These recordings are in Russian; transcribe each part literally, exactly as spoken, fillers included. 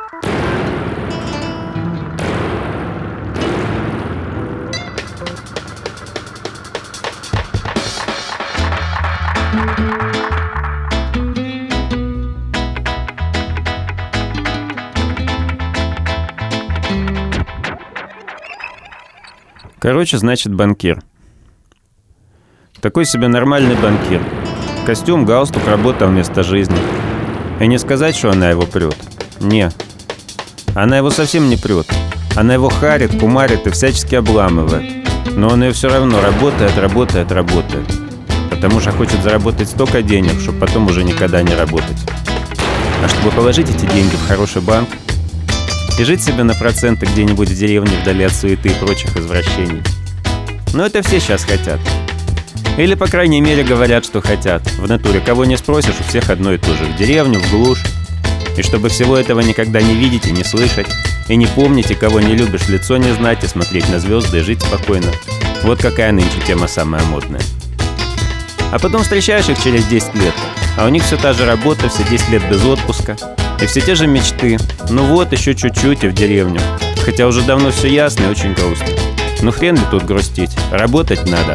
Короче, значит, банкир. Такой себе нормальный банкир. Костюм, галстук, работа вместо жизни. И не сказать, что она его прет. Не. Она его совсем не прет. Она его харит, кумарит и всячески обламывает. Но он ее все равно работает, работает, работает. Потому что хочет заработать столько денег, чтобы потом уже никогда не работать. А чтобы положить эти деньги в хороший банк и жить себе на проценты где-нибудь в деревне вдали от суеты и прочих извращений. Но это все сейчас хотят. Или, по крайней мере, говорят, что хотят. В натуре кого не спросишь, у всех одно и то же. В деревню, в глушь. И чтобы всего этого никогда не видеть и не слышать, и не помнить, и кого не любишь, лицо не знать, и смотреть на звезды, и жить спокойно. Вот какая нынче тема самая модная. А потом встречаешь их через десять лет, а у них все та же работа, все десять лет без отпуска, и все те же мечты. Ну вот, еще чуть-чуть и в деревню. Хотя уже давно все ясно и очень грустно. Ну хрен ли тут грустить, работать надо.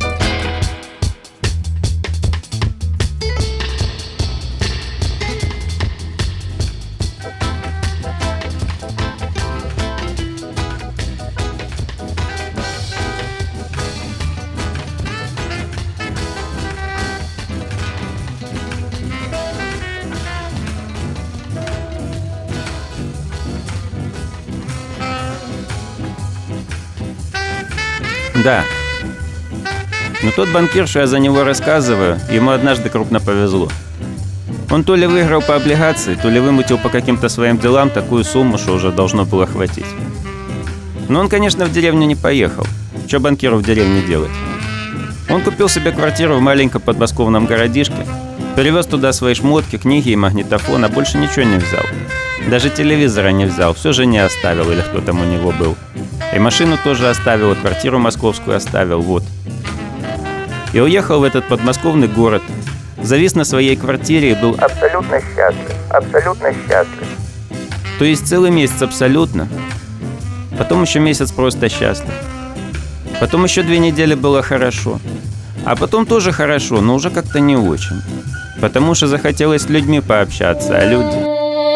Да. Но тот банкир, что я за него рассказываю, ему однажды крупно повезло. Он то ли выиграл по облигации, то ли вымутил по каким-то своим делам такую сумму, что уже должно было хватить. Но он, конечно, в деревню не поехал. Что банкиру в деревне делать? Он купил себе квартиру в маленьком подмосковном городишке, перевез туда свои шмотки, книги и магнитофон, а больше ничего не взял. Даже телевизора не взял, все жене оставил или кто там у него был. И машину тоже оставил, и квартиру московскую оставил, вот. И уехал в этот подмосковный город, завис на своей квартире и был абсолютно счастлив, абсолютно счастлив. То есть целый месяц абсолютно, потом еще месяц просто счастлив. Потом еще две недели было хорошо, а потом тоже хорошо, но уже как-то не очень. Потому что захотелось с людьми пообщаться, а люди...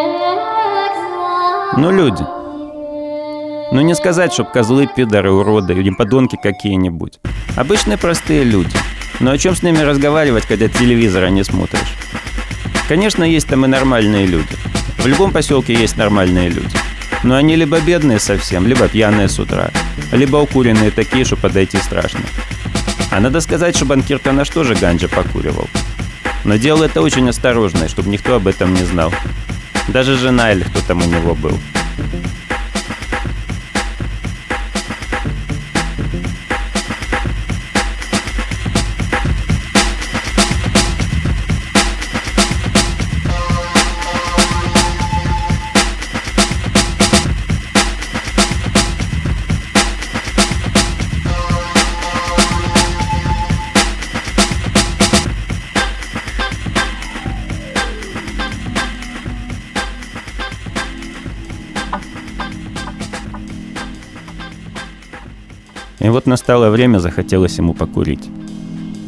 Ну, люди. Ну, не сказать, чтоб козлы, пидоры, уроды или подонки какие-нибудь. Обычные простые люди. Но о чем с ними разговаривать, когда телевизора не смотришь? Конечно, есть там и нормальные люди. В любом поселке есть нормальные люди. Но они либо бедные совсем, либо пьяные с утра, либо укуренные такие, что подойти страшно. А надо сказать, что банкир-то наш тоже ганджа покуривал. Но делал это очень осторожно, чтобы никто об этом не знал. Даже жена или кто там у него был. И вот настало время, захотелось ему покурить.